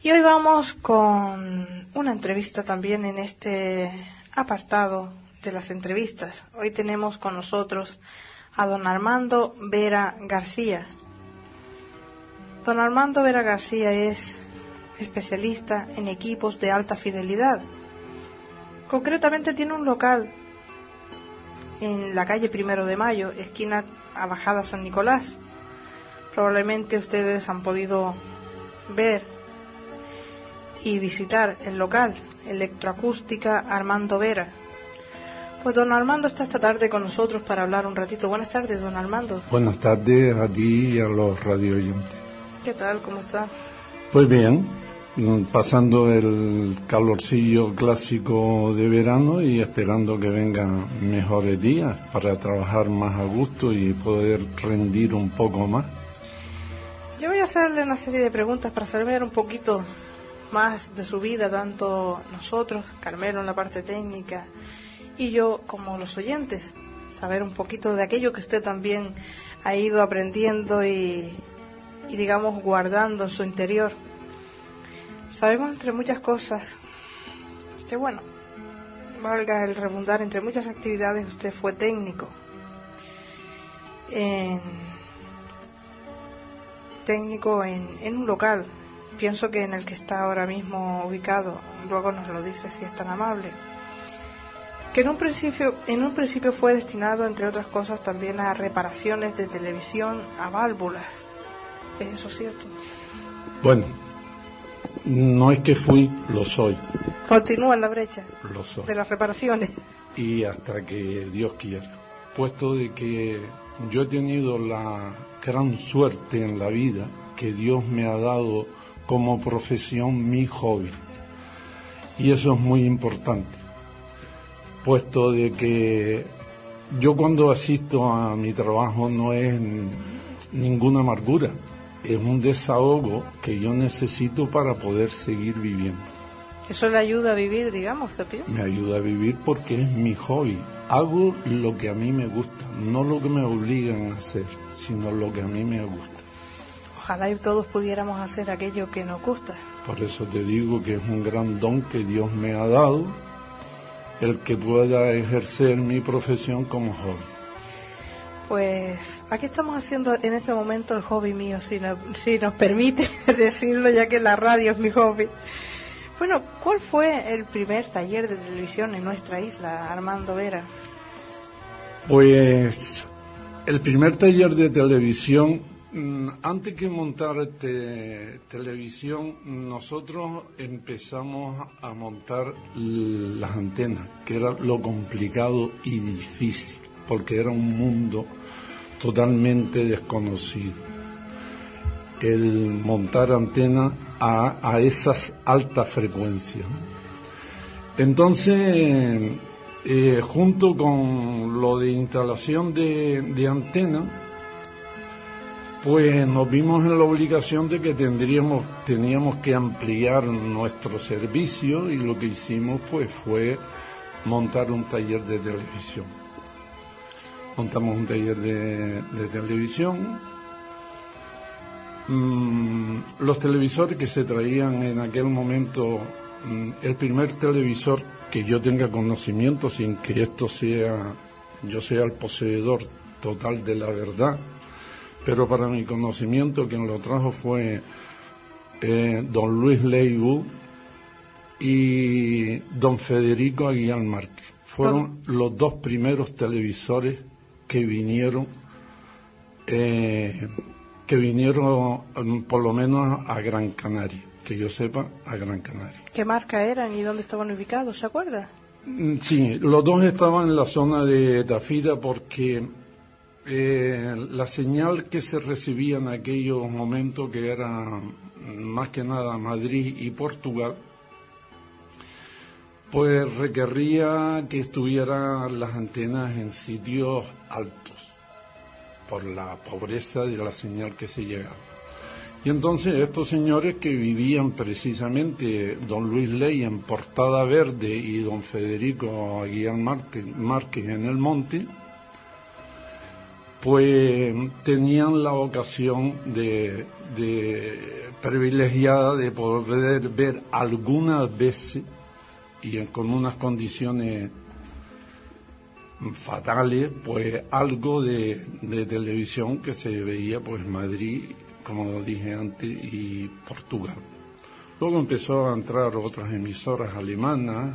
Y hoy vamos con una entrevista también en este apartado de las entrevistas. Hoy tenemos con nosotros a don Armando Vera García. Don Armando Vera García es especialista en equipos de alta fidelidad. Concretamente tiene un local en la calle 1 de Mayo, esquina a Bajada San Nicolás. Probablemente ustedes han podido ver y visitar el local, Electroacústica Armando Vera. Pues don Armando está esta tarde con nosotros para hablar un ratito. Buenas tardes, don Armando. Buenas tardes a ti y a los radio oyentes. ¿Qué tal? ¿Cómo está? Pues bien, pasando el calorcillo clásico de verano y esperando que vengan mejores días para trabajar más a gusto y poder rendir un poco más. Yo voy a hacerle una serie de preguntas para saber un poquito más de su vida, tanto nosotros, Carmelo en la parte técnica, y yo como los oyentes, saber un poquito de aquello que usted también ha ido aprendiendo y digamos guardando en su interior. Sabemos entre muchas cosas que, bueno, valga el redundar, entre muchas actividades usted fue técnico en un local, pienso que en el que está ahora mismo ubicado, luego nos lo dice si es tan amable, que en un principio fue destinado, entre otras cosas, también a reparaciones de televisión a válvulas. ¿Es eso cierto? Bueno, no es que fui, lo soy. Continúa en la brecha lo soy. De las reparaciones. Y hasta que Dios quiera. Puesto de que yo he tenido la gran suerte en la vida que Dios me ha dado como profesión mi hobby. Y eso es muy importante. Puesto de que yo cuando asisto a mi trabajo no es ninguna amargura. Es un desahogo que yo necesito para poder seguir viviendo. ¿Eso le ayuda a vivir, digamos, Pío? Me ayuda a vivir porque es mi hobby. Hago lo que a mí me gusta, no lo que me obligan a hacer, sino lo que a mí me gusta. Ojalá y todos pudiéramos hacer aquello que nos gusta. Por eso te digo que es un gran don que Dios me ha dado, el que pueda ejercer mi profesión como hobby. Pues aquí estamos haciendo en este momento el hobby mío, si nos permite decirlo, ya que la radio es mi hobby. Bueno, ¿cuál fue el primer taller de televisión en nuestra isla, Armando Vera? Pues el primer taller de televisión, antes que montar televisión, nosotros empezamos a montar las antenas, que era lo complicado y difícil, porque era un mundo totalmente desconocido. El montar antenas a esas altas frecuencias. Entonces, junto con lo de instalación de antenas, pues nos vimos en la obligación de que teníamos que ampliar nuestro servicio, y lo que hicimos pues fue montar un taller de televisión. Montamos un taller de televisión. Los televisores que se traían en aquel momento, el primer televisor que yo tenga conocimiento, sin que yo sea el poseedor total de la verdad, pero para mi conocimiento quien lo trajo fue don Luis Leibu y don Federico Aguilar Márquez. Fueron los dos primeros televisores que vinieron por lo menos a Gran Canaria, que yo sepa, a Gran Canaria. ¿Qué marca eran y dónde estaban ubicados, se acuerda? Sí, los dos estaban en la zona de Tafira, porque la señal que se recibía en aquellos momentos, que era más que nada Madrid y Portugal, pues requería que estuvieran las antenas en sitios altos, por la pobreza de la señal que se llegaba. Y entonces estos señores que vivían precisamente, don Luis Ley en Portada Verde y don Federico Aguilar Márquez en El Monte, pues tenían la ocasión de privilegiada de poder ver algunas veces, y con unas condiciones fatales, pues algo de televisión que se veía pues en Madrid, como dije antes, y Portugal. Luego empezó a entrar otras emisoras alemanas,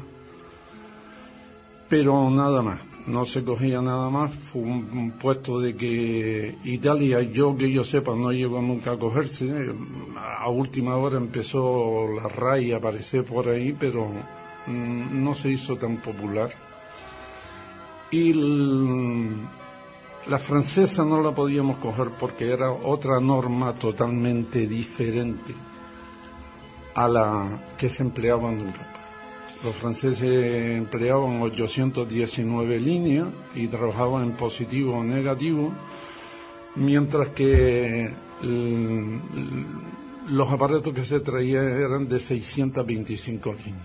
pero nada más, no se cogía nada más. Fue un puesto de que Italia, que yo sepa, no llegó nunca a cogerse. A última hora empezó la RAI a aparecer por ahí, pero no se hizo tan popular. Y la francesa no la podíamos coger porque era otra norma totalmente diferente a la que se empleaba en Europa. Los franceses empleaban 819 líneas y trabajaban en positivo o negativo, mientras que los aparatos que se traían eran de 625 líneas.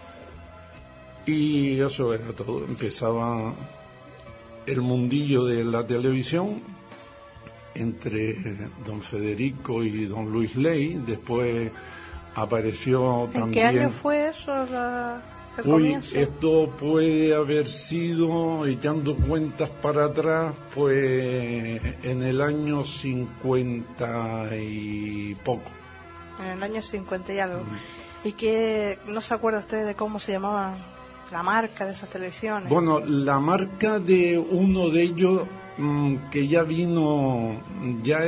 Y eso era todo. Empezaba el mundillo de la televisión entre don Federico y don Luis Ley. Después apareció también... ¿En qué año fue eso? El comienzo. Esto puede haber sido, echando cuentas para atrás, pues en el año 50 y poco. En el año 50 y algo. ¿Y qué, no se acuerda usted de cómo se llamaba la marca de esas televisiones? Bueno, la marca de uno de ellos que ya vino, ya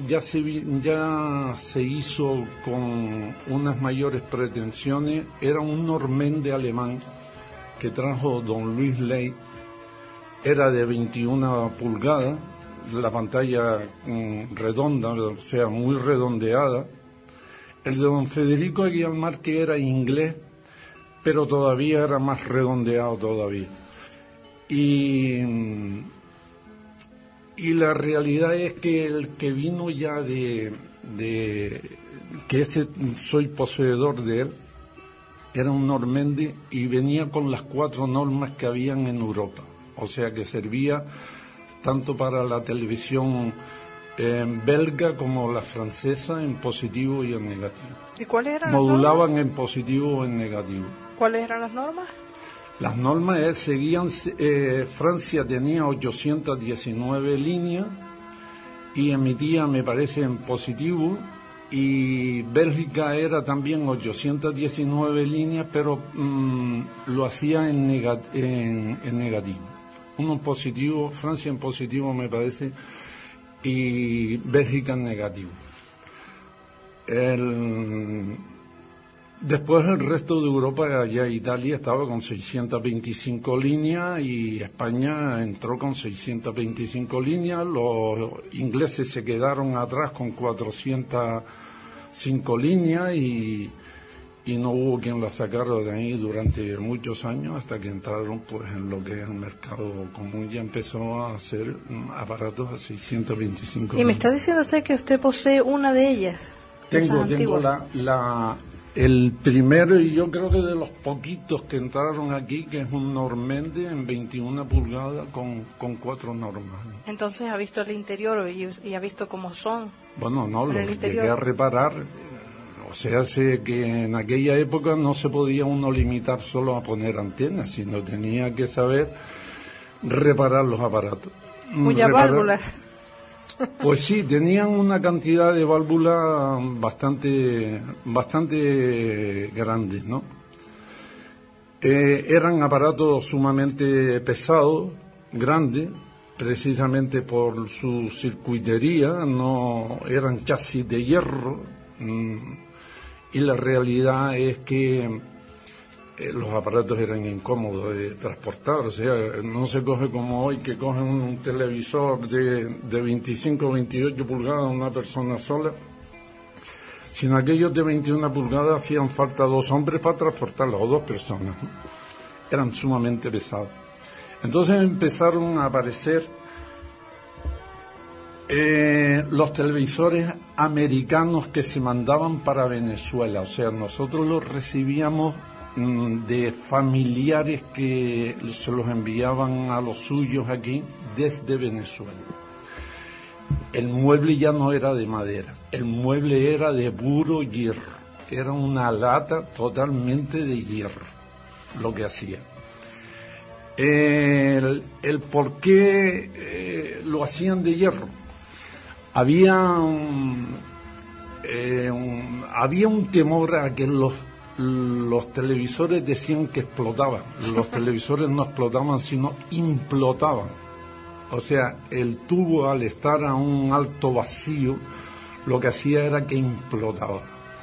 se hizo con unas mayores pretensiones, era un Normende alemán que trajo don Luis Ley. Era de 21 pulgadas, la pantalla redonda, o sea, muy redondeada. El de don Federico Aguilar Márquez era inglés, pero todavía era más redondeado todavía. Y la realidad es que el que vino ya que soy poseedor de él, era un Normende y venía con las 4 normas que habían en Europa. O sea que servía tanto para la televisión belga como la francesa en positivo y en negativo. ¿Y cuáles eran modulaban en positivo o en negativo. ¿Cuáles eran las normas? Las normas seguían, Francia tenía 819 líneas y emitía, me parece, en positivo, y Bélgica era también 819 líneas, pero lo hacía en negativo. Uno en positivo, Francia en positivo, me parece, y Bélgica en negativo. Después el resto de Europa, allá Italia estaba con 625 líneas y España entró con 625 líneas. Los ingleses se quedaron atrás con 405 líneas y no hubo quien la sacara de ahí durante muchos años hasta que entraron pues en lo que es el mercado común. Ya empezó a hacer aparatos a 625 líneas. ¿Y me está diciendo usted que usted posee una de ellas? Tengo el primero, y yo creo que de los poquitos que entraron aquí, que es un Normende en 21 pulgadas con 4 normas. Entonces ha visto el interior y ha visto cómo son. Bueno, no, lo llegué a reparar. O sea, sé que en aquella época no se podía uno limitar solo a poner antenas, sino tenía que saber reparar los aparatos. Muchas válvulas. Pues sí, tenían una cantidad de válvulas bastante grandes, ¿no? Eran aparatos sumamente pesados, grandes, precisamente por su circuitería, no eran chasis de hierro, y la realidad es que los aparatos eran incómodos de transportar. O sea, no se coge como hoy, que cogen un televisor de 25 o 28 pulgadas una persona sola, sino aquellos de 21 pulgadas hacían falta 2 hombres para transportarlos, o 2 personas, ¿no? Eran sumamente pesados. Entonces empezaron a aparecer los televisores americanos que se mandaban para Venezuela. O sea, nosotros los recibíamos de familiares que se los enviaban a los suyos aquí desde Venezuela. el mueble ya no era de madera, el mueble era de puro hierro, era una lata totalmente de hierro, lo que hacía. El por qué lo hacían de hierro. Había un temor a que los televisores decían que explotaban. Los televisores no explotaban, sino implotaban. O sea, el tubo, al estar a un alto vacío, lo que hacía era que implotaba.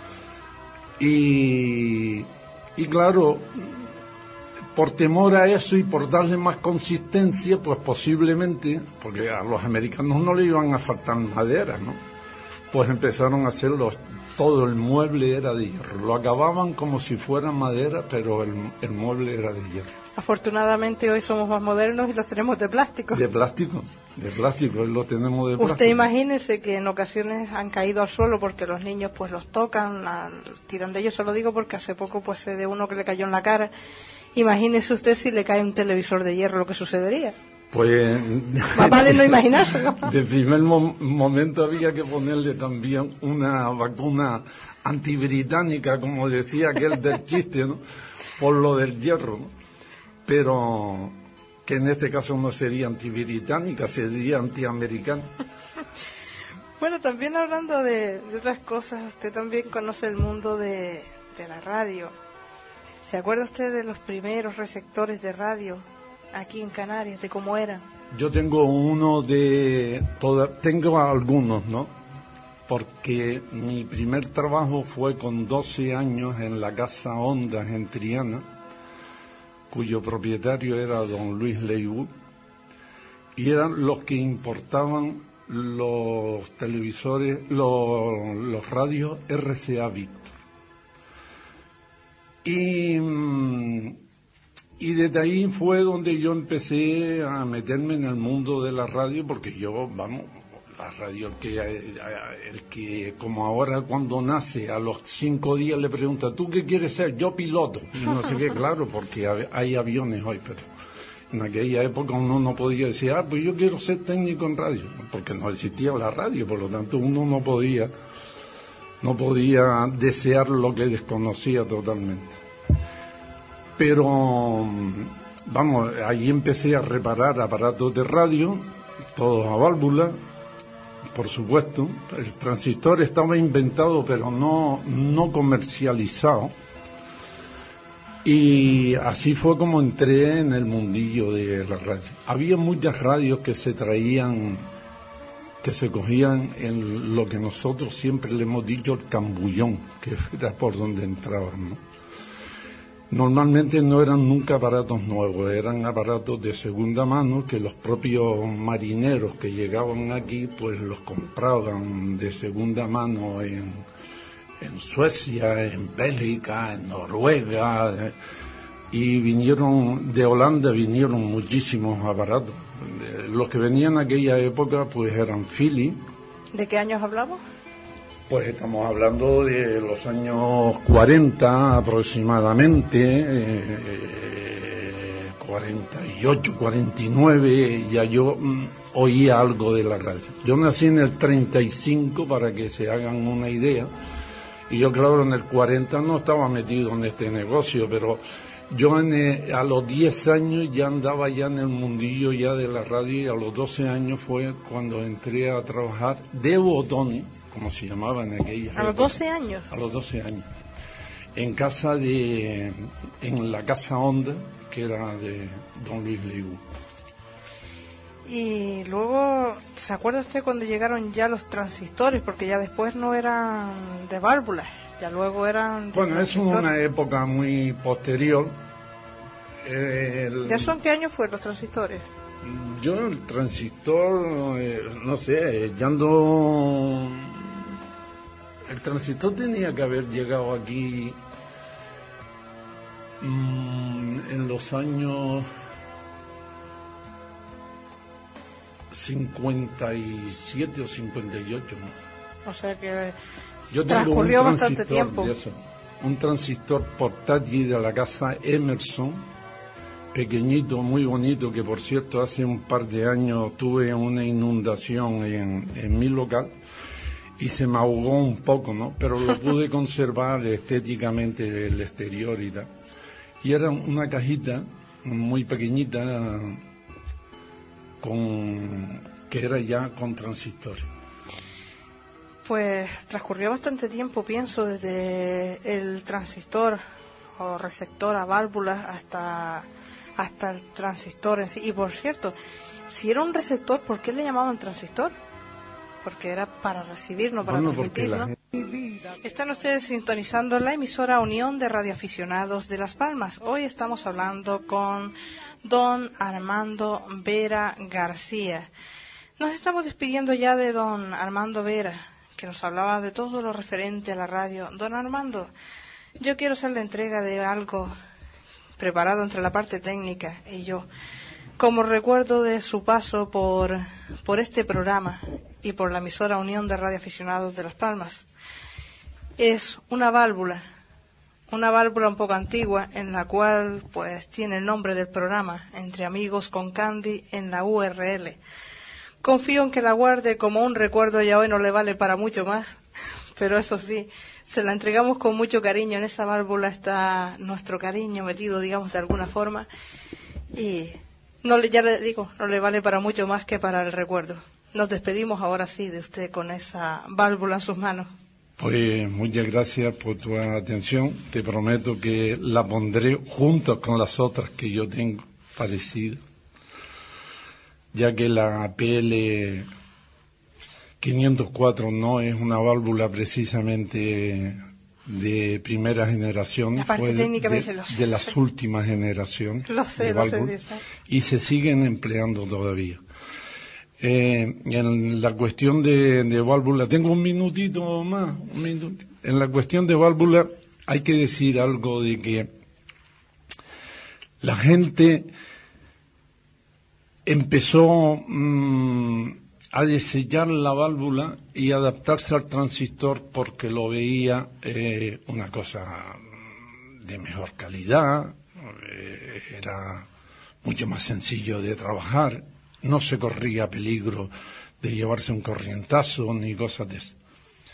Y claro, por temor a eso y por darle más consistencia, pues posiblemente, porque a los americanos no le iban a faltar madera, ¿no? Pues empezaron a hacerlo, todo el mueble era de hierro. Lo acababan como si fuera madera, pero el mueble era de hierro. Afortunadamente hoy somos más modernos y los tenemos de plástico. De plástico, lo tenemos de plástico. Usted imagínese que en ocasiones han caído al suelo porque los niños pues los tocan, tiran de ellos. Se lo digo porque hace poco pues sé de uno que le cayó en la cara. Imagínese usted si le cae un televisor de hierro, lo que sucedería. Pues más vale no imaginarse, ¿no? De primer momento había que ponerle también una vacuna antibritánica, como decía aquel del chiste, ¿no? Por lo del hierro, ¿no? Pero que en este caso no sería antibritánica, sería antiamericana. Bueno, también hablando de otras cosas, usted también conoce el mundo de la radio. ¿Se acuerda usted de los primeros receptores de radio aquí en Canarias, de cómo eran? Yo tengo tengo algunos, ¿no? Porque mi primer trabajo fue con 12 años en la Casa Ondas en Triana, cuyo propietario era don Luis Leibú, y eran los que importaban los televisores, los radios RCA Víctor. Y desde ahí fue donde yo empecé a meterme en el mundo de la radio, porque la radio, el que como ahora cuando nace a los 5 días le pregunta, ¿tú qué quieres ser? Yo piloto. Y no sé qué, claro, porque hay aviones hoy, pero en aquella época uno no podía decir, pues yo quiero ser técnico en radio, porque no existía la radio, por lo tanto uno no podía desear lo que desconocía totalmente. Pero, ahí empecé a reparar aparatos de radio, todos a válvula, por supuesto. El transistor estaba inventado, pero no comercializado. Y así fue como entré en el mundillo de la radio. Había muchas radios que se traían, que se cogían en lo que nosotros siempre le hemos dicho el cambullón, que era por donde entraban, ¿no? Normalmente no eran nunca aparatos nuevos, eran aparatos de segunda mano que los propios marineros que llegaban aquí pues los compraban de segunda mano en Suecia, en Bélgica, en Noruega, y de Holanda vinieron muchísimos aparatos. Los que venían en aquella época pues eran Philips. ¿De qué años hablamos? Pues estamos hablando de los años 40 aproximadamente, 48, 49, ya yo oía algo de la radio. Yo nací en el 35, para que se hagan una idea, y yo claro en el 40 no estaba metido en este negocio, pero yo a los 10 años ya andaba ya en el mundillo ya de la radio, y a los 12 años fue cuando entré a trabajar de botones, como se llamaba en aquella época. ¿A los 12 años? A los 12 años. En la Casa Onda, que era de don Luis Leibú. Y luego, ¿se acuerda usted cuando llegaron ya los transistores? Porque ya después no eran de válvulas, ya luego eran... Bueno, es una época muy posterior. ¿Ya son qué años fueron los transistores? Yo el transistor, no sé, ya ando... El transistor tenía que haber llegado aquí en los años 57 o 58, ¿no? O sea que yo transcurrió bastante tiempo. Un transistor portátil de la casa Emerson, pequeñito, muy bonito, que por cierto hace un par de años tuve una inundación en mi local y se me ahogó un poco, ¿no? Pero lo pude conservar estéticamente el exterior y tal. Y era una cajita muy pequeñita que era ya con transistores. Pues transcurrió bastante tiempo, pienso, desde el transistor o receptor a válvulas hasta el transistor en sí. Y por cierto, si era un receptor, ¿por qué le llamaban transistor? Porque era para recibir, no para transmitir, ¿no? Están ustedes sintonizando la emisora Unión de Radioaficionados de Las Palmas. Hoy estamos hablando con don Armando Vera García. Nos estamos despidiendo ya de don Armando Vera, que nos hablaba de todo lo referente a la radio. Don Armando, yo quiero hacer la entrega de algo preparado entre la parte técnica y yo, como recuerdo de su paso por este programa y por la emisora Unión de Radioaficionados de Las Palmas. Es una válvula un poco antigua, en la cual pues tiene el nombre del programa, Entre Amigos con Candy, en la URL. Confío en que la guarde como un recuerdo, ya hoy no le vale para mucho más, pero eso sí, se la entregamos con mucho cariño. En esa válvula está nuestro cariño metido, digamos, de alguna forma, y ya le digo, no le vale para mucho más que para el recuerdo. Nos despedimos ahora sí de usted con esa válvula en sus manos. Pues muchas gracias por tu atención. Te prometo que la pondré junto con las otras que yo tengo parecidas, ya que la PL 504 no es una válvula precisamente de primera generación, fue de las últimas generaciones de válvulas, y se siguen empleando todavía. En la cuestión de válvula, tengo un minutito más, En la cuestión de válvula hay que decir algo de que la gente empezó a desechar la válvula y adaptarse al transistor porque lo veía una cosa de mejor calidad, era mucho más sencillo de trabajar, no se corría peligro de llevarse un corrientazo ni cosas de eso.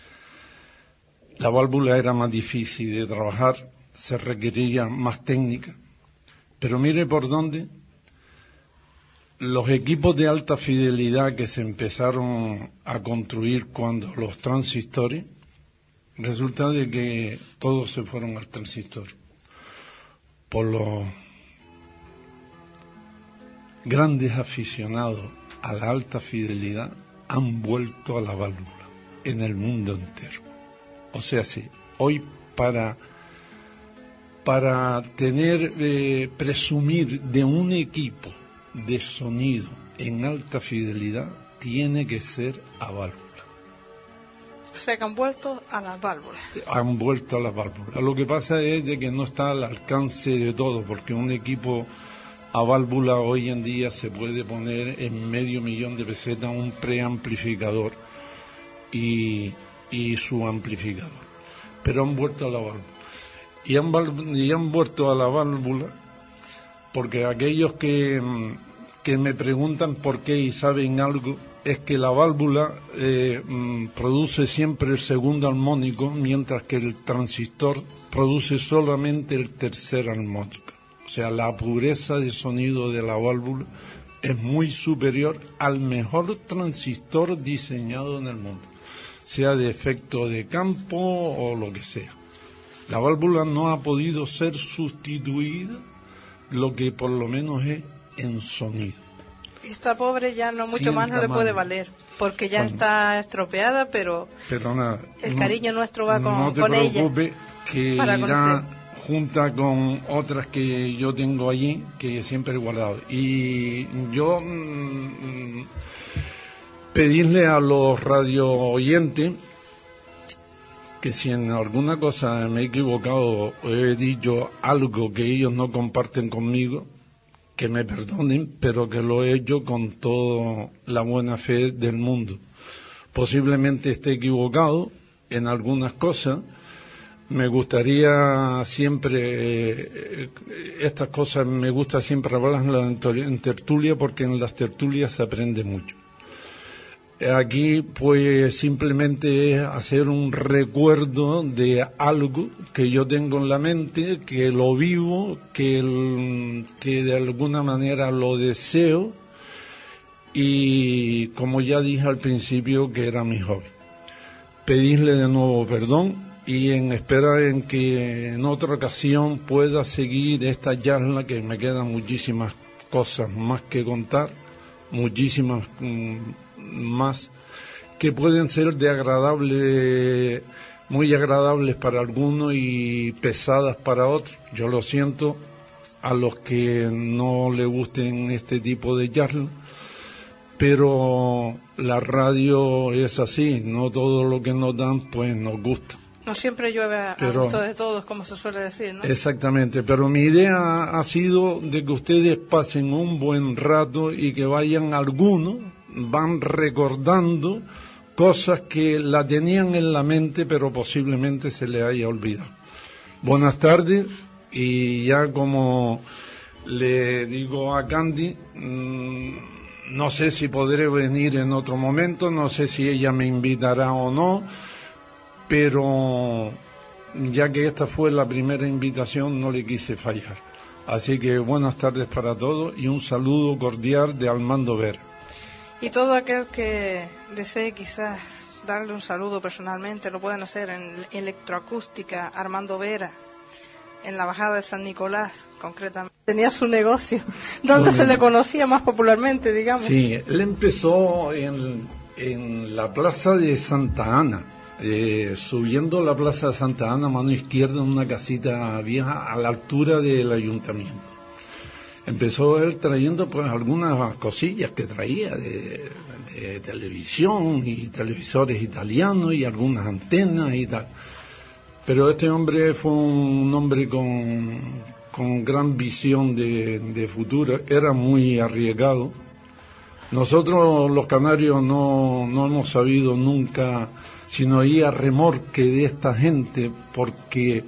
La válvula era más difícil de trabajar, se requería más técnica, pero mire por dónde. Los equipos de alta fidelidad que se empezaron a construir cuando los transistores, resulta de que todos se fueron al transistor. Por los grandes aficionados a la alta fidelidad han vuelto a la válvula en el mundo entero. O sea, sí, hoy para presumir de un equipo de sonido en alta fidelidad tiene que ser a válvula. O sea que han vuelto a las válvulas. Han vuelto a las válvulas. Lo que pasa es de que no está al alcance de todo, porque un equipo a válvula hoy en día se puede poner en $500,000 de pesetas un preamplificador y su amplificador. Pero han vuelto a la válvula. Y han vuelto a la válvula porque aquellos que me preguntan por qué y saben algo, es que la válvula produce siempre el segundo armónico, mientras que el transistor produce solamente el tercer armónico. O sea, la pureza de sonido de la válvula es muy superior al mejor transistor diseñado en el mundo, sea de efecto de campo o lo que sea. La válvula no ha podido ser sustituida, lo que por lo menos es en sonido. Esta pobre ya no mucho más no le puede valer, porque ya está estropeada, pero nada, el cariño nuestro va con ella. No te preocupes, que irá junta con otras que yo tengo allí, que siempre he guardado. Y yo pedirle a los radio oyentes que si en alguna cosa me he equivocado o he dicho algo que ellos no comparten conmigo, que me perdonen, pero que lo he hecho con toda la buena fe del mundo. Posiblemente esté equivocado en algunas cosas, Me gustaría siempre, estas cosas me gusta siempre hablarlas en tertulia, porque en las tertulias se aprende mucho. Aquí pues simplemente es hacer un recuerdo de algo que yo tengo en la mente, que lo vivo, que de alguna manera lo deseo, y como ya dije al principio, que era mi hobby. Pedirle de nuevo perdón y en espera en que en otra ocasión pueda seguir esta charla, que me quedan muchísimas cosas más que contar, muchísimas más que pueden ser muy agradables para algunos y pesadas para otros. Yo lo siento a los que no les gusten este tipo de charlas, pero la radio es así, no todo lo que nos dan pues nos gusta. No siempre llueve a gusto de todos, como se suele decir, ¿no? Exactamente, pero mi idea ha sido de que ustedes pasen un buen rato y que van recordando cosas que la tenían en la mente, pero posiblemente se les haya olvidado. Buenas tardes, y ya como le digo a Candy, no sé si podré venir en otro momento, no sé si ella me invitará o no, pero ya que esta fue la primera invitación, no le quise fallar. Así que buenas tardes para todos y un saludo cordial de Armando Vera. Y todo aquel que desee quizás darle un saludo personalmente, lo pueden hacer en Electroacústica Armando Vera, en la Bajada de San Nicolás, concretamente. Tenía su negocio, donde se le conocía más popularmente, digamos. Sí, él empezó en la Plaza de Santa Ana, subiendo la Plaza de Santa Ana, mano izquierda, en una casita vieja a la altura del ayuntamiento. Empezó él trayendo pues algunas cosillas que traía de televisión y televisores italianos y algunas antenas y tal. Pero este hombre fue un hombre con gran visión de futuro, era muy arriesgado. Nosotros los canarios no hemos sabido nunca sino ir a remorque de esta gente, porque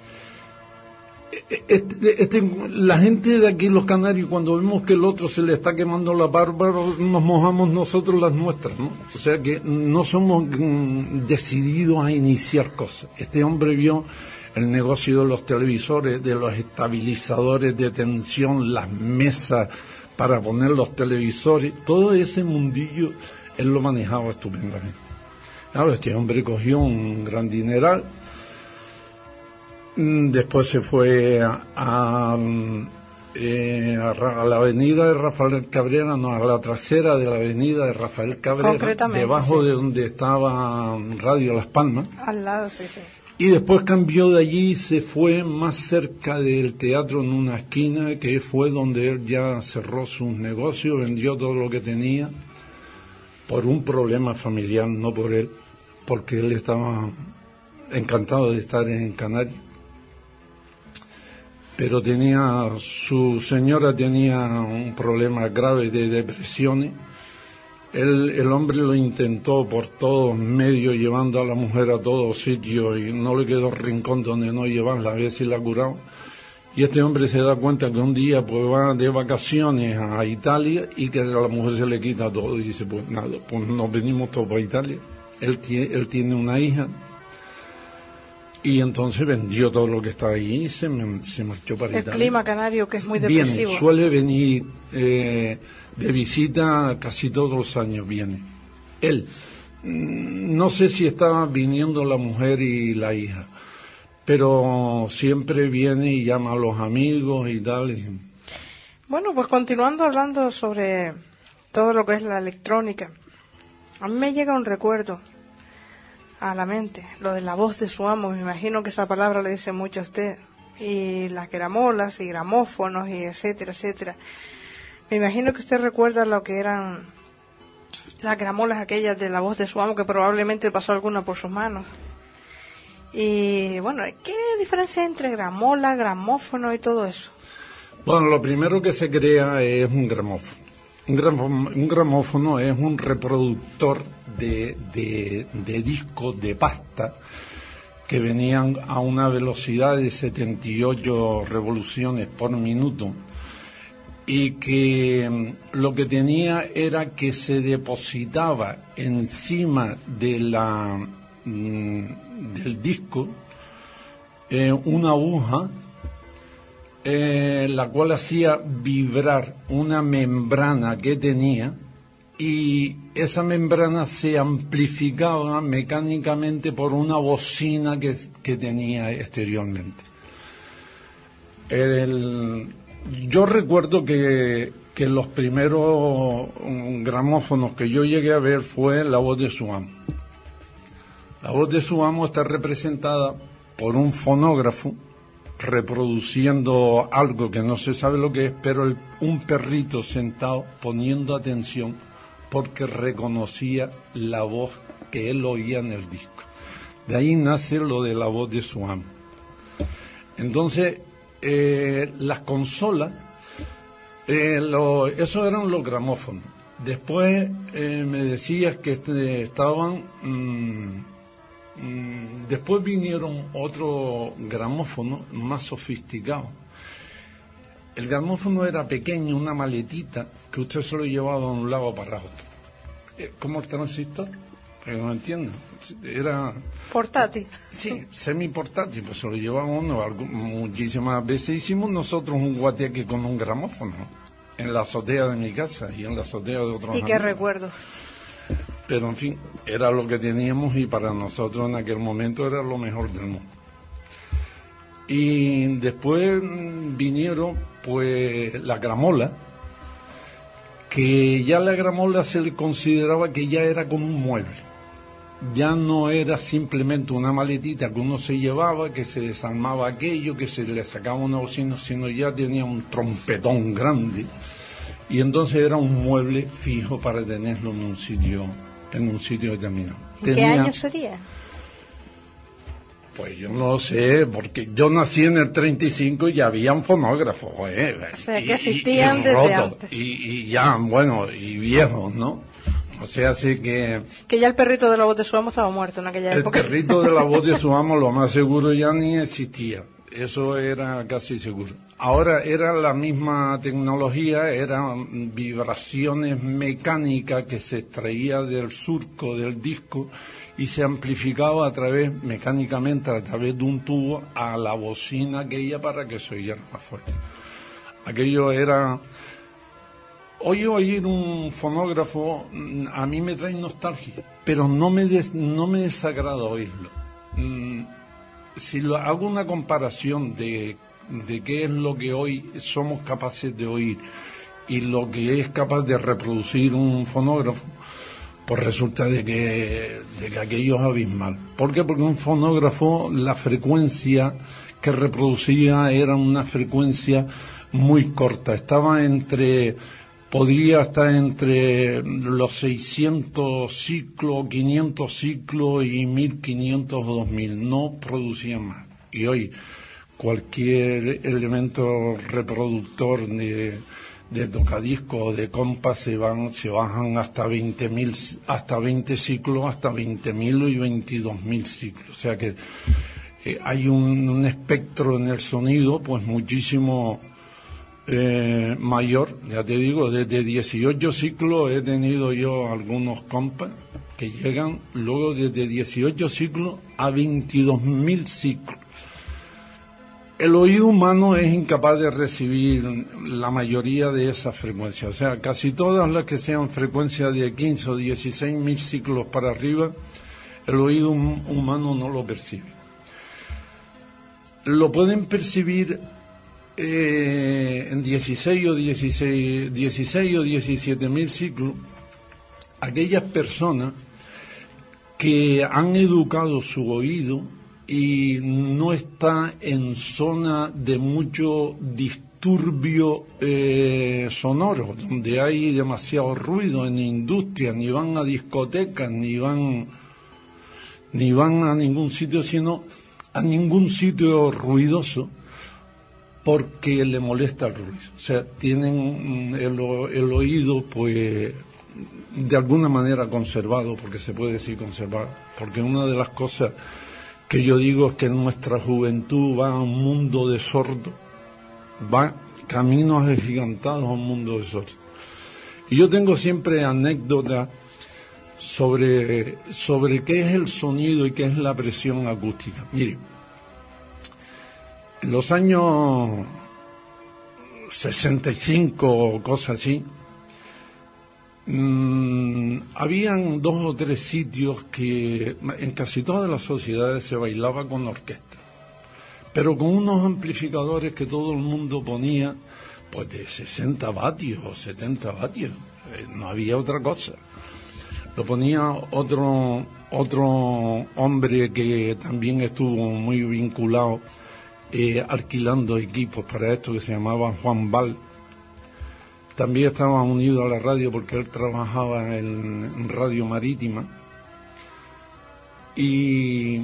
la gente de aquí, los canarios, cuando vemos que el otro se le está quemando la barba, nos mojamos nosotros las nuestras, ¿no? O sea que no somos decididos a iniciar cosas. Este hombre vio el negocio de los televisores, de los estabilizadores de tensión, las mesas para poner los televisores, todo ese mundillo él lo manejaba estupendamente. Claro, este hombre cogió un gran dineral. Después se fue a la avenida de Rafael Cabrera, no, a la trasera de la avenida de Rafael Cabrera, debajo de donde estaba Radio Las Palmas. Al lado, sí, sí. Y después cambió de allí y se fue más cerca del teatro, en una esquina, que fue donde él ya cerró sus negocios, vendió todo lo que tenía, por un problema familiar, no por él, porque él estaba encantado de estar en Canarias. Pero su señora tenía un problema grave de depresiones. El hombre lo intentó por todos medios, llevando a la mujer a todos sitios, y no le quedó rincón donde no llevarla, a ver si la curaba. Y este hombre se da cuenta que un día pues va de vacaciones a Italia y que a la mujer se le quita todo, y dice, pues nada, pues nos venimos todos para Italia. Él tiene una hija, y entonces vendió todo lo que estaba ahí y se marchó para Italia. El clima canario, que es muy depresivo. Suele venir de visita casi todos los años, viene. Él, no sé si estaba viniendo la mujer y la hija, pero siempre viene y llama a los amigos y tal. Bueno, pues continuando hablando sobre todo lo que es la electrónica, a mí me llega un recuerdo a la mente, lo de la voz de su amo. Me imagino que esa palabra le dice mucho a usted, y las gramolas y gramófonos y etcétera, etcétera. Me imagino que usted recuerda lo que eran las gramolas aquellas de la voz de su amo, que probablemente pasó alguna por sus manos. Y bueno, ¿qué diferencia hay entre gramola, gramófono y todo eso? Bueno, lo primero que se crea es un gramófono. Un gramófono es un reproductor de disco, de pasta, que venían a una velocidad de 78 revoluciones por minuto, y que lo que tenía era que se depositaba encima de del disco una aguja, la cual hacía vibrar una membrana que tenía, y esa membrana se amplificaba mecánicamente por una bocina que tenía exteriormente. Yo recuerdo que los primeros gramófonos que yo llegué a ver fue La Voz de su Amo. La Voz de su Amo está representada por un fonógrafo reproduciendo algo que no se sabe lo que es, pero un perrito sentado poniendo atención porque reconocía la voz que él oía en el disco. De ahí nace lo de La Voz de su Amo. Entonces, las consolas, esos eran los gramófonos. Después me decías que estaban... después vinieron otros gramófonos más sofisticados. El gramófono era pequeño, una maletita que usted se lo llevaba de un lado para otro. ¿Cómo el transistor? Pero no entiendo. Era... portátil. Sí, semi-portátil, pues se lo llevaba uno. Muchísimas veces hicimos nosotros un guateque con un gramófono en la azotea de mi casa y en la azotea de otros amigos. ¿Y qué recuerdos? Pero en fin, era lo que teníamos y para nosotros en aquel momento era lo mejor del mundo. Y después vinieron pues la gramola, que ya la gramola se le consideraba que ya era como un mueble. Ya no era simplemente una maletita que uno se llevaba, que se desarmaba aquello, que se le sacaba una bocina, sino ya tenía un trompetón grande. Y entonces era un mueble fijo para tenerlo en un sitio determinado. ¿En qué año sería? Pues yo no lo sé, porque yo nací en el 35 y ya habían fonógrafos, O sea, que existían desde antes. Y ya, bueno, y viejos, ¿no? O sea, así que... Que ya el perrito de La Voz de su Amo estaba muerto en aquella época. El perrito de La Voz de su Amo, lo más seguro, ya ni existía. Eso era casi seguro. Ahora era la misma tecnología, eran vibraciones mecánicas que se extraía del surco del disco y se amplificaba mecánicamente a través de un tubo a la bocina aquella para que se oyera más fuerte. Aquello era... Hoy oír un fonógrafo a mí me trae nostalgia, pero no me desagrada oírlo. Si hago una comparación de qué es lo que hoy somos capaces de oír y lo que es capaz de reproducir un fonógrafo, pues resulta de que aquello es abismal. ¿Por qué? Porque un fonógrafo, la frecuencia que reproducía era una frecuencia muy corta, podría estar entre los 600 ciclos, 500 ciclos y 1500 o 2000, no producía más. Y hoy cualquier elemento reproductor de tocadiscos o de compas se bajan hasta 20.000, hasta 20 ciclos, hasta 20.000 y 22.000 ciclos. O sea que hay un espectro en el sonido pues muchísimo mayor. Ya te digo, desde 18 ciclos he tenido yo algunos compas que llegan luego desde 18 ciclos a 22.000 ciclos. El oído humano es incapaz de recibir la mayoría de esas frecuencias, o sea, casi todas las que sean frecuencias de 15 o 16.000 ciclos para arriba, el oído humano no lo percibe. Lo pueden percibir en 16 o 17.000 ciclos aquellas personas que han educado su oído y no está en zona de mucho disturbio sonoro, donde hay demasiado ruido en industria, ni van a discotecas, ni van a ningún sitio, sino a ningún sitio ruidoso, porque le molesta el ruido. O sea, tienen el oído, pues, de alguna manera conservado, porque se puede decir conservado, porque una de las cosas que yo digo es que nuestra juventud va a un mundo de sordos, va caminos agigantados a un mundo de sordos. Y yo tengo siempre anécdotas sobre qué es el sonido y qué es la presión acústica. Mire, en los años 65 o cosas así, habían 2 o 3 sitios que en casi todas las sociedades se bailaba con orquesta, pero con unos amplificadores que todo el mundo ponía pues de 60 vatios o 70 vatios, no había otra cosa. Lo ponía otro hombre que también estuvo muy vinculado alquilando equipos para esto, que se llamaba Juan Val. También estaba unido a la radio porque él trabajaba en Radio Marítima. Y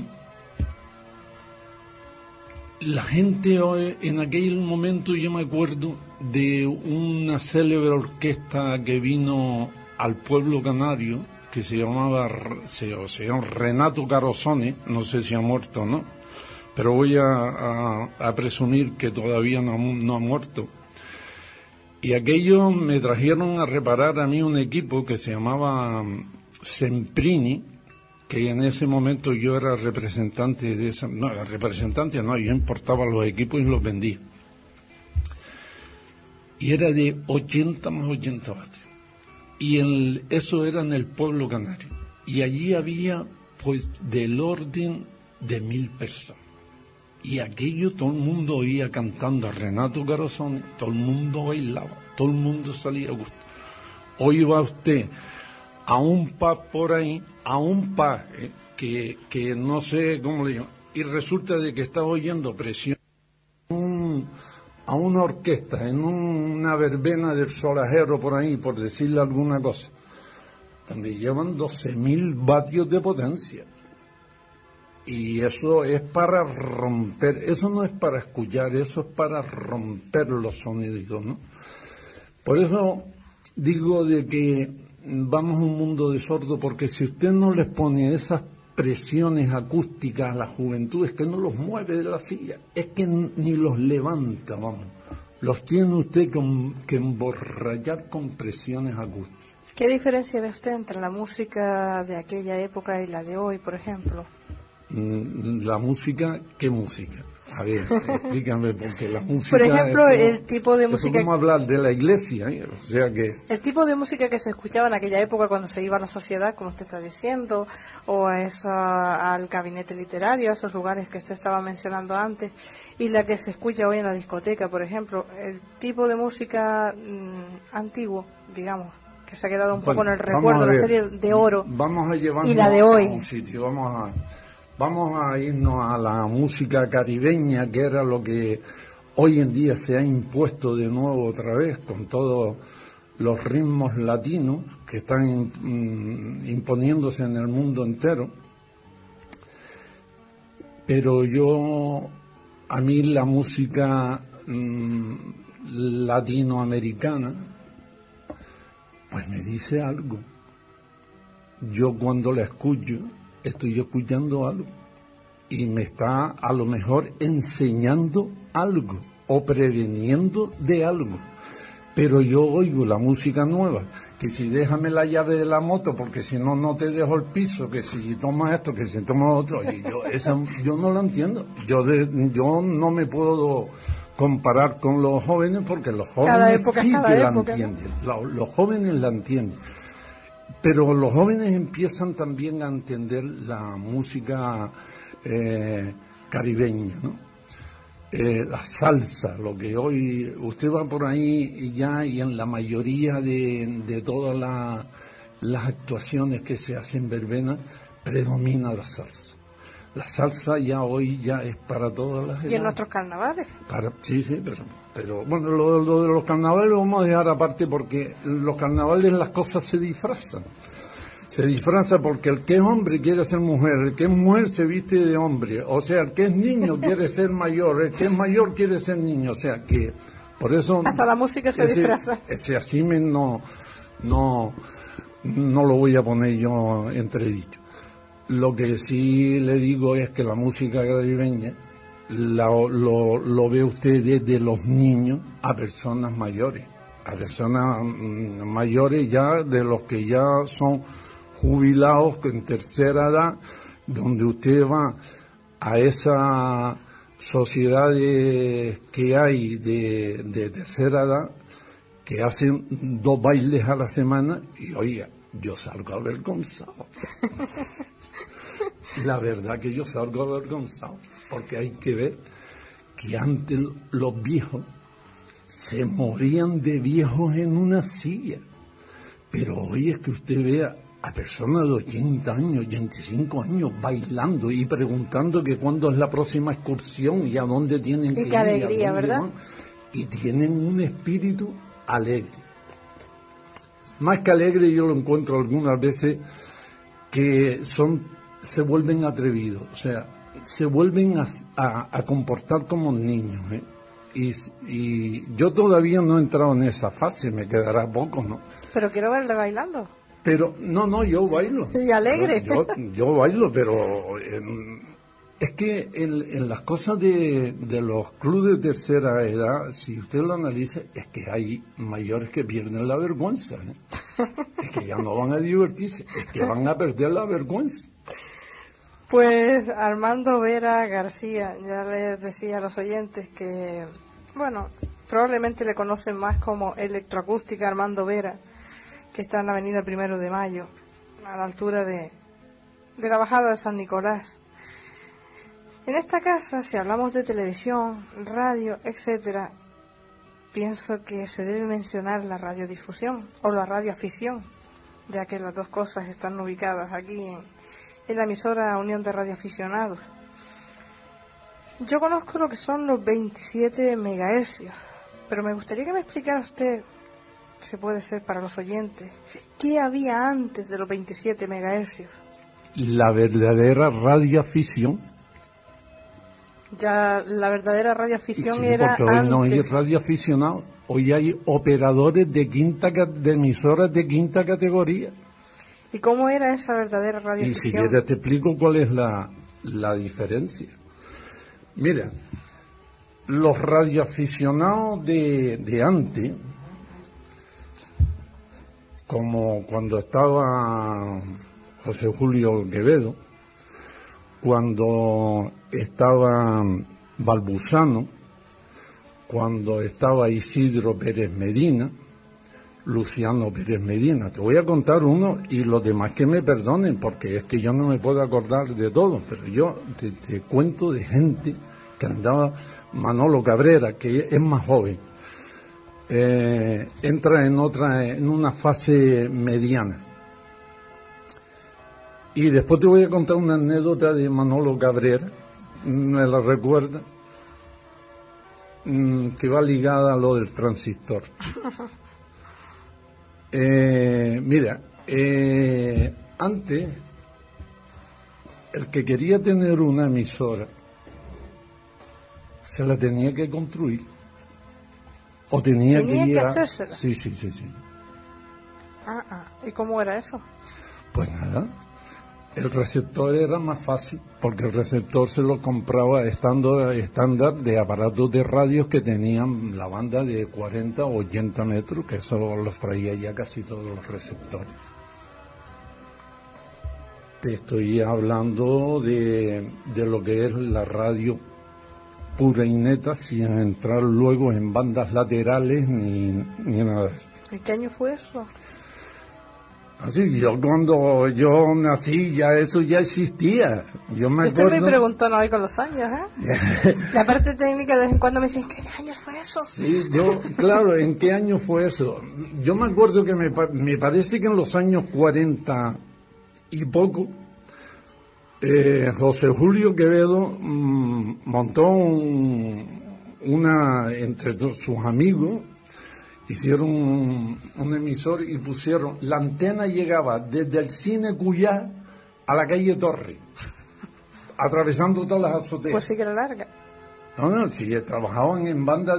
la gente en aquel momento, yo me acuerdo de una célebre orquesta que vino al pueblo canario, que se llama Renato Carosone, no sé si ha muerto o no, pero voy a presumir que todavía no ha muerto. Y aquellos me trajeron a reparar a mí un equipo que se llamaba Semprini, que en ese momento yo era representante de esa... No, yo importaba los equipos y los vendía. Y era de 80 más 80 vatios. Y eso era en el pueblo canario. Y allí había, pues, del orden de 1000 personas. Y aquello todo el mundo oía cantando a Renato Carosone, todo el mundo bailaba, todo el mundo salía a gusto. Hoy va usted a un pub por ahí, que no sé cómo le digo, y resulta de que está oyendo presión a una orquesta en una verbena del Solajero por ahí, por decirle alguna cosa, donde llevan 12.000 vatios de potencia. Y eso es para romper, eso no es para escuchar, eso es para romper los sonidos, ¿no? Por eso digo de que vamos a un mundo de sordos, porque si usted no les pone esas presiones acústicas a la juventud, es que no los mueve de la silla, es que ni los levanta, vamos. Los tiene usted que emborrachar con presiones acústicas. ¿Qué diferencia ve usted entre la música de aquella época y la de hoy, por ejemplo? La música, ¿qué música? A ver, explícame, porque la música... Por ejemplo, el tipo de música... Vamos a hablar de la iglesia, o sea que... El tipo de música que se escuchaba en aquella época cuando se iba a la sociedad, como usted está diciendo, o al gabinete literario, a esos lugares que usted estaba mencionando antes, y la que se escucha hoy en la discoteca, por ejemplo, el tipo de música antiguo, digamos, que se ha quedado un poco en el recuerdo, la serie de oro, vamos a llevarnos y la de hoy. A un sitio, vamos a irnos a la música caribeña, que era lo que hoy en día se ha impuesto de nuevo otra vez, con todos los ritmos latinos que están imponiéndose en el mundo entero. Pero a mí la música latinoamericana, pues me dice algo. Yo cuando la escucho, estoy escuchando algo y me está a lo mejor enseñando algo o preveniendo de algo, pero yo oigo la música nueva, que si déjame la llave de la moto porque si no, no te dejo el piso, que si tomas esto, que si tomas otro, y yo no lo entiendo. Yo no me puedo comparar con los jóvenes, porque los jóvenes sí que la entienden, los jóvenes la entienden. Pero los jóvenes empiezan también a entender la música caribeña, ¿no? La salsa, lo que hoy usted va por ahí y en la mayoría de todas las actuaciones que se hacen verbena, predomina la salsa. La salsa hoy es para todas las edades. ¿Y en nuestros carnavales? Sí, pero bueno, lo de los carnavales lo vamos a dejar aparte, porque en los carnavales las cosas se disfrazan. Se disfraza porque el que es hombre quiere ser mujer, el que es mujer se viste de hombre, o sea, el que es niño quiere ser mayor, el que es mayor quiere ser niño, o sea que por eso... Hasta la música se disfraza. Ese asímen no lo voy a poner yo entredicho. Lo que sí le digo es que la música caribeña lo ve usted desde los niños a personas mayores. A personas mayores ya, de los que ya son jubilados en tercera edad, donde usted va a esa sociedades que hay de tercera edad, que hacen 2 bailes a la semana, y oiga, yo salgo avergonzado. La verdad que yo salgo avergonzado, porque hay que ver que antes los viejos se morían de viejos en una silla, pero hoy es que usted vea a personas de 80 años, 85 años bailando y preguntando que cuándo es la próxima excursión y a dónde tienen que ir. Y qué alegría, ¿verdad? Van, y tienen un espíritu alegre. Más que alegre, yo lo encuentro algunas veces que se vuelven atrevidos, o sea, se vuelven a comportar como niños, ¿eh? Y yo todavía no he entrado en esa fase, me quedará poco, ¿no? Pero quiero verle bailando. Pero, no, yo bailo. Y alegre. Yo bailo, pero es que en las cosas de los clubes de tercera edad, si usted lo analiza, es que hay mayores que pierden la vergüenza, ¿eh? Es que ya no van a divertirse, es que van a perder la vergüenza. Pues Armando Vera García, ya les decía a los oyentes que, bueno, probablemente le conocen más como Electroacústica Armando Vera, que está en la avenida 1 de Mayo, a la altura de la bajada de San Nicolás. En esta casa, si hablamos de televisión, radio, etcétera, pienso que se debe mencionar la radiodifusión o la radioafición, ya que las dos cosas están ubicadas aquí en la emisora Unión de Radioaficionados. Yo conozco lo que son los 27 megahercios, pero me gustaría que me explicara usted, si puede ser para los oyentes, ¿qué había antes de los 27 megahercios? La verdadera radioafición. Ya la verdadera radioafición Sí, era porque hoy antes. no hay radioaficionados, hoy hay operadores de emisoras de quinta categoría. ¿Y cómo era esa verdadera Y si radioafición? quieres te explico cuál es la diferencia. Mira, los radioaficionados de antes, como cuando estaba José Julio Quevedo, cuando estaba Balbuzano, cuando estaba Isidro Pérez Medina, Luciano Pérez Medina. Te voy a contar uno y los demás que me perdonen, porque es que yo no me puedo acordar de todo, pero yo te cuento de gente que andaba. Manolo Cabrera, que es más joven, entra en una fase mediana. Y después te voy a contar una anécdota de Manolo Cabrera, me la recuerda, que va ligada a lo del transistor. Mira, antes, el que quería tener una emisora se la tenía que construir o tenía que ir a... hacérsela. Sí. ¿Y cómo era eso? Pues nada, el receptor era más fácil, porque el receptor se lo compraba estándar de aparatos de radios que tenían la banda de 40 o 80 metros, que eso los traía ya casi todos los receptores. Te estoy hablando de lo que es la radio pura y neta, sin entrar luego en bandas laterales ni nada de esto. ¿En qué año fue eso? Así, cuando yo nací, eso ya existía. Yo me Usted acuerdo... me preguntó, no, con los años, ¿eh? La parte técnica de vez en cuando me dicen, ¿qué año fue eso? Sí, claro, ¿en qué año fue eso? Yo me acuerdo que me parece que en los años 40 y poco, José Julio Quevedo montó entre sus amigos, hicieron un emisor y pusieron, la antena llegaba desde el Cine Cuyá a la calle Torre, atravesando todas las azoteas. Pues sí que era larga. No, sí, trabajaban en banda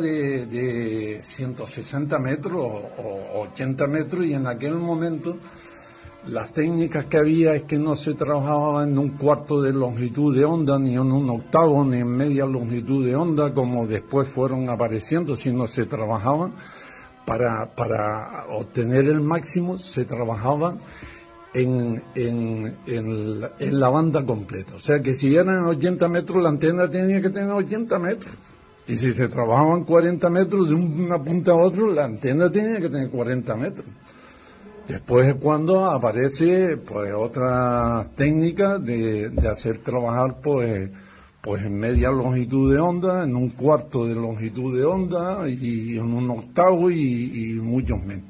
de 160 metros o 80 metros, y en aquel momento Las técnicas que había es que no se trabajaba en un cuarto de longitud de onda, ni en un octavo, ni en media longitud de onda, como después fueron apareciendo, sino se trabajaban para obtener el máximo, se trabajaban en la banda completa. O sea que si eran 80 metros, la antena tenía que tener 80 metros. Y si se trabajaban 40 metros de una punta a otra, la antena tenía que tener 40 metros. Después es cuando aparece pues otra técnica de hacer trabajar pues en media longitud de onda, en un cuarto de longitud de onda y en un octavo y muchos menos.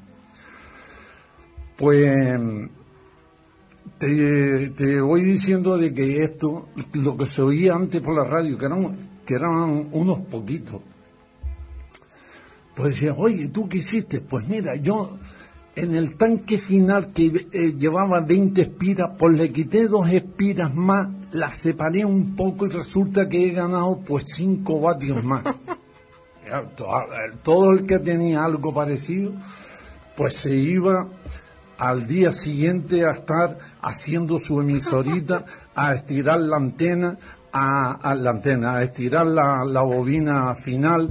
Pues te voy diciendo de que esto, lo que se oía antes por la radio, que eran unos poquitos, pues decía, oye, ¿tú qué hiciste? Pues mira, yo en el tanque final que llevaba 20 espiras, pues le quité 2 espiras más, las separé un poco y resulta que he ganado pues 5 vatios más. Todo el que tenía algo parecido, pues se iba al día siguiente a estar haciendo su emisorita, a estirar la antena, a estirar la bobina final,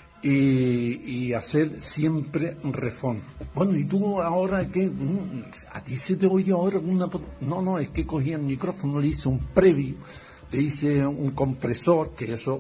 y hacer siempre reforma. Bueno, ¿y tú ahora qué? ¿A ti se te oye ahora una...? No, es que cogí el micrófono, le hice un previo, le hice un compresor, que eso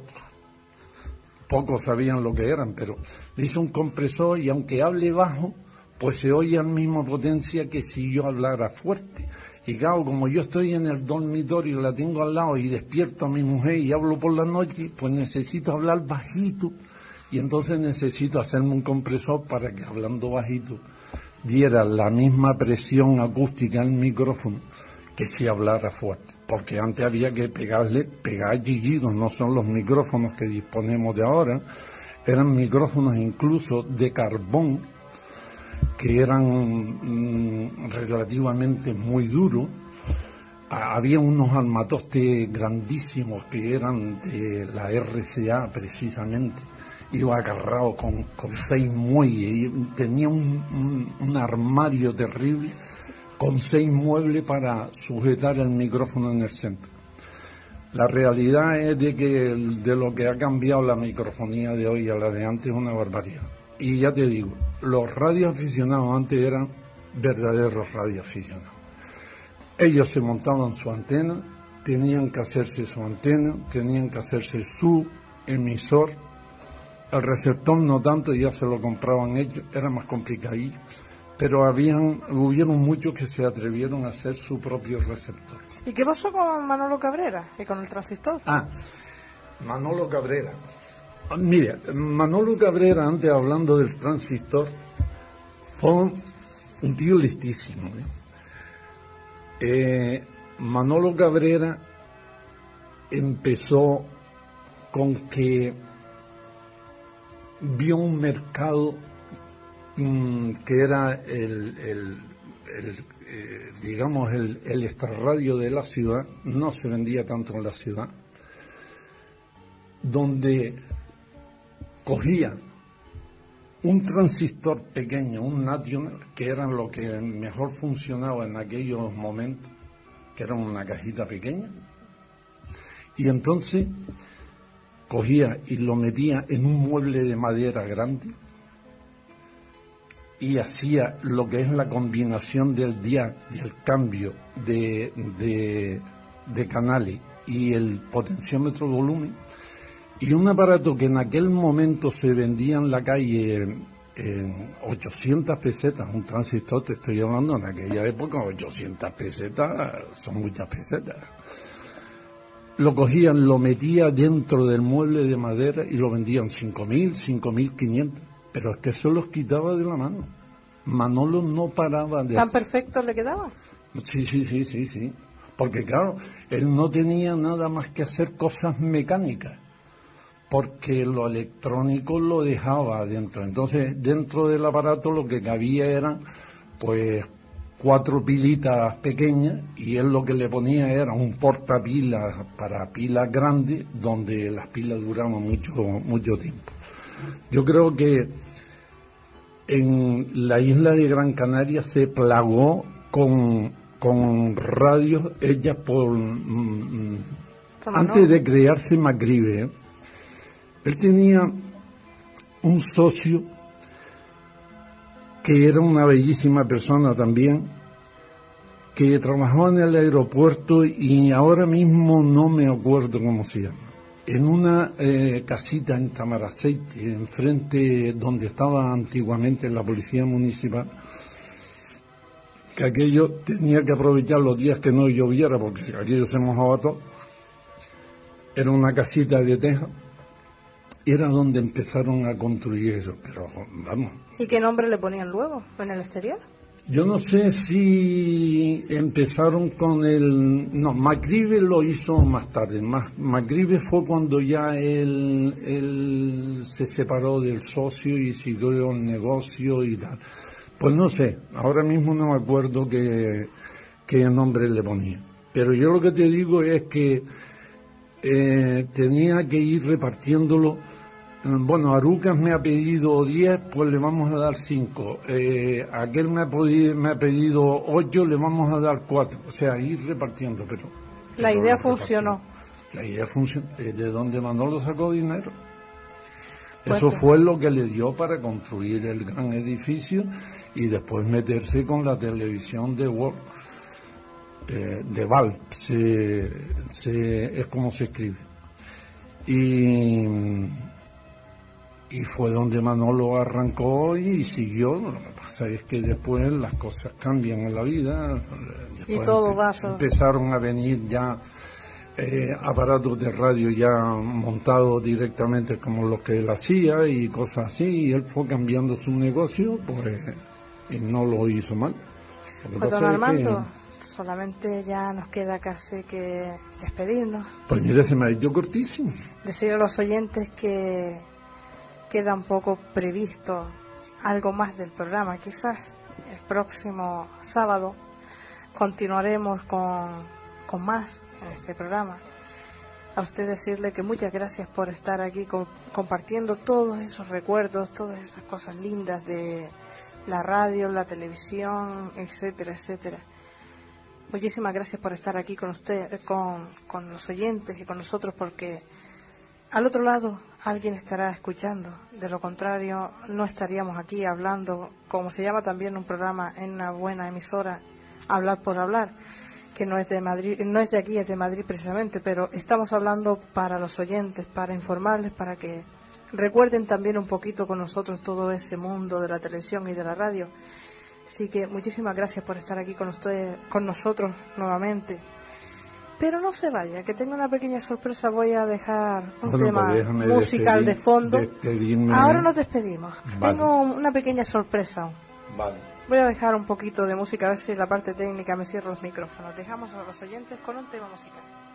pocos sabían lo que eran, pero le hice un compresor y aunque hable bajo, pues se oye a la misma potencia que si yo hablara fuerte. Y claro, como yo estoy en el dormitorio, la tengo al lado y despierto a mi mujer y hablo por la noche, pues necesito hablar bajito. Y entonces necesito hacerme un compresor para que hablando bajito diera la misma presión acústica al micrófono que si hablara fuerte. Porque antes había que pegar chillidos, no son los micrófonos que disponemos de ahora, eran micrófonos incluso de carbón, que eran relativamente muy duros. Había unos armatostes grandísimos que eran de la RCA precisamente. Iba agarrado con 6 muelles y tenía un armario terrible con 6 muebles para sujetar el micrófono en el centro. La realidad es de lo que ha cambiado la microfonía de hoy a la de antes es una barbaridad. Y ya te digo, los radioaficionados antes eran verdaderos radioaficionados. Ellos se montaban su antena, tenían que hacerse su antena, tenían que hacerse su emisor. El receptor no tanto, ya se lo compraban ellos, era más complicadillo, pero hubieron muchos que se atrevieron a hacer su propio receptor. ¿Y qué pasó con Manolo Cabrera y con el transistor? Manolo Cabrera. Mira, Manolo Cabrera, antes hablando del transistor, fue un tío listísimo. Manolo Cabrera empezó con que vio un mercado que era digamos el extrarradio de la ciudad, no se vendía tanto en la ciudad, donde cogía un transistor pequeño, un National, que eran lo que mejor funcionaba en aquellos momentos, que era una cajita pequeña, y entonces cogía y lo metía en un mueble de madera grande y hacía lo que es la combinación del dial y el cambio de canales y el potenciómetro volumen, y un aparato que en aquel momento se vendía en la calle en 800 pesetas, un transistor, te estoy hablando en aquella época, 800 pesetas son muchas pesetas. Lo cogían, lo metía dentro del mueble de madera y lo vendían 5.000, 5.500, pero es que eso los quitaba de la mano. Manolo no paraba de... ¿Tan perfecto le quedaba? Sí. Porque claro, él no tenía nada más que hacer cosas mecánicas, porque lo electrónico lo dejaba adentro. Entonces, dentro del aparato lo que cabía eran, pues, 4 pilitas pequeñas, y él lo que le ponía era un portapilas para pilas grandes, donde las pilas duraban mucho tiempo. Yo creo que en la isla de Gran Canaria se plagó con radios hechas por antes de crearse Macribe. Él tenía un socio que era una bellísima persona también, que trabajaba en el aeropuerto y ahora mismo no me acuerdo cómo se llama. En una casita en Tamaraceite, enfrente donde estaba antiguamente la policía municipal, que aquello tenía que aprovechar los días que no lloviera porque aquello se mojaba todo. Era una casita de teja. Era donde empezaron a construir eso, pero vamos. ¿Y qué nombre le ponían luego en el exterior? Yo no sé si empezaron con no, Macribe lo hizo más tarde. Macribe fue cuando ya él se separó del socio y siguió el negocio y tal. Pues no sé, ahora mismo no me acuerdo qué nombre le ponía. Pero yo lo que te digo es que tenía que ir repartiéndolo. Bueno, Arucas me ha pedido 10, pues le vamos a dar 5. Aquel me ha pedido 8, le vamos a dar 4. O sea, ir repartiendo, pero la idea funcionó. La idea funcionó. ¿De dónde Manolo sacó dinero? Eso fue lo que le dio para construir el gran edificio y después meterse con la televisión de World, de Valp, es como se escribe. Y fue donde Manolo arrancó y siguió. Lo que pasa es que después las cosas cambian en la vida. Después y todo empezaron a venir ya aparatos de radio ya montados directamente como los que él hacía y cosas así, y él fue cambiando su negocio, pues, y no lo hizo mal. Pues don Armando, solamente ya nos queda casi que despedirnos. Pues mira, se me ha ido cortísimo. Decir a los oyentes que queda un poco previsto algo más del programa, quizás el próximo sábado continuaremos con más en este programa. A usted decirle que muchas gracias por estar aquí compartiendo todos esos recuerdos, todas esas cosas lindas de la radio, la televisión, etcétera, etcétera. Muchísimas gracias por estar aquí con usted, con los oyentes y con nosotros, porque al otro lado alguien estará escuchando. De lo contrario, no estaríamos aquí hablando, como se llama también un programa en una buena emisora, Hablar por Hablar, que no es de Madrid, no es de aquí, es de Madrid precisamente, pero estamos hablando para los oyentes, para informarles, para que recuerden también un poquito con nosotros todo ese mundo de la televisión y de la radio. Así que muchísimas gracias por estar aquí con ustedes, con nosotros nuevamente. Pero no se vaya, que tengo una pequeña sorpresa. Voy a dejar un tema musical de fondo. Ahora nos despedimos. Vale. Tengo una pequeña sorpresa. Vale. Voy a dejar un poquito de música, a ver si la parte técnica me cierra los micrófonos. Dejamos a los oyentes con un tema musical.